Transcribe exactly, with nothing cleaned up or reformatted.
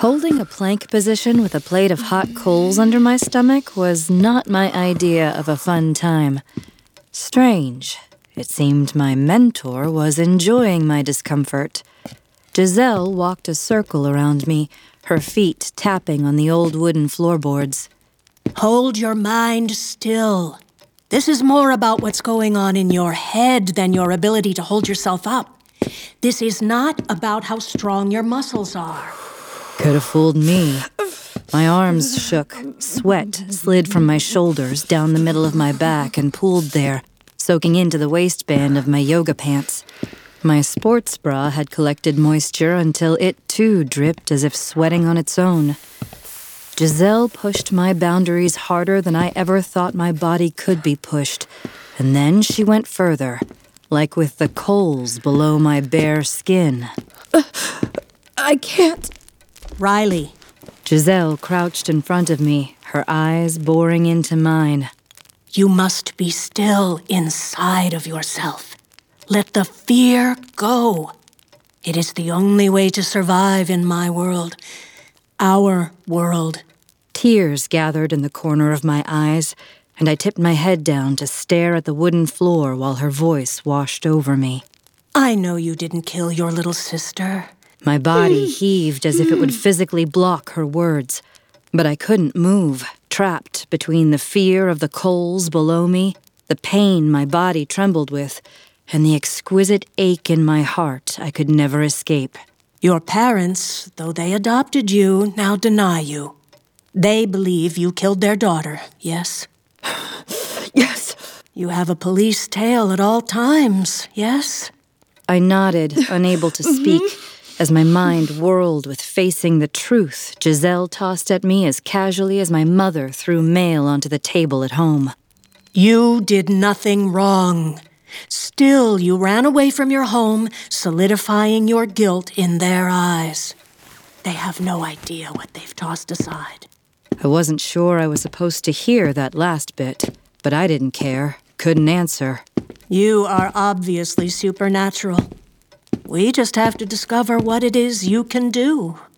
Holding a plank position with a plate of hot coals under my stomach was not my idea of a fun time. Strange. It seemed my mentor was enjoying my discomfort. Giselle walked a circle around me, her feet tapping on the old wooden floorboards. Hold your mind still. This is more about what's going on in your head than your ability to hold yourself up. This is not about how strong your muscles are. Could have fooled me. My arms shook. Sweat slid from my shoulders down the middle of my back and pooled there, soaking into the waistband of my yoga pants. My sports bra had collected moisture until it too dripped as if sweating on its own. Giselle pushed my boundaries harder than I ever thought my body could be pushed, and then she went further, like with the coals below my bare skin. Uh, I can't. Riley. Giselle crouched in front of me, her eyes boring into mine. You must be still inside of yourself. Let the fear go. It is the only way to survive in my world. Our world. Tears gathered in the corner of my eyes, and I tipped my head down to stare at the wooden floor while her voice washed over me. I know you didn't kill your little sister. My body heaved as if it would physically block her words, but I couldn't move, trapped between the fear of the coals below me, the pain my body trembled with, and the exquisite ache in my heart I could never escape. Your parents, though they adopted you, now deny you. They believe you killed their daughter, yes? Yes. You have a police tail at all times, yes? I nodded, unable to speak, as my mind whirled with facing the truth Giselle tossed at me as casually as my mother threw mail onto the table at home. You did nothing wrong. Still, you ran away from your home, solidifying your guilt in their eyes. They have no idea what they've tossed aside. I wasn't sure I was supposed to hear that last bit, but I didn't care, couldn't answer. You are obviously supernatural. We just have to discover what it is you can do.